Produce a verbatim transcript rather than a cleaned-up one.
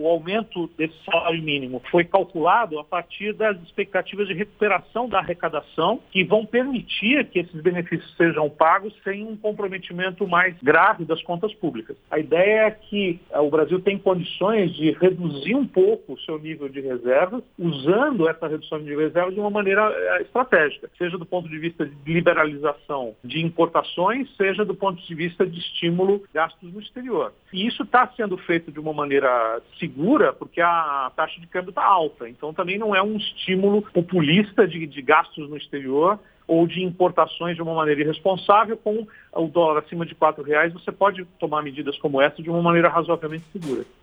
o aumento desse salário mínimo foi calculado a partir das expectativas de recuperação da arrecadação, que vão permitir que esses benefícios sejam pagos sem um comprometimento mais grave das contas públicas. A ideia é que o Brasil tem condições de reduzir um pouco o seu nível de reservas, usando essa redução de reservas de uma maneira estratégica, seja do ponto de vista de liberalização de importações, seja do ponto de vista de estímulo de gastos no exterior. E isso está sendo feito de uma maneira segura, porque a taxa de câmbio está alta. Então também não é um estímulo populista de, de gastos no exterior ou de importações de uma maneira irresponsável. Com o dólar acima de quatro reais, você pode tomar medidas como essa de uma maneira razoavelmente segura.